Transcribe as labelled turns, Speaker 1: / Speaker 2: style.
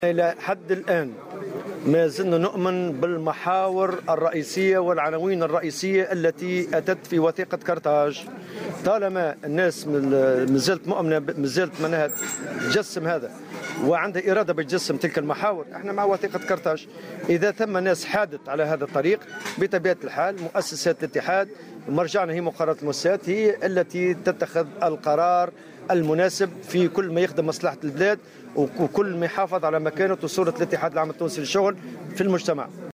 Speaker 1: إلى حد الآن ما زلنا نؤمن بالمحاور الرئيسية والعناوين الرئيسية التي أتت في وثيقة كرتاج. طالما الناس مازالت مؤمنة، مازالت منها تجسم هذا وعندها إرادة بتجسم تلك المحاور، احنا مع وثيقة كرتاج. إذا ثم ناس حادت على هذا الطريق بطبيعة الحال مؤسسات الاتحاد مرجعنا هي مقررات المؤسسات هي التي تتخذ القرار المناسب في كل ما يخدم مصلحة البلاد وكل ما يحافظ على مكانة وصورة الاتحاد العام التونسي للشغل في المجتمع.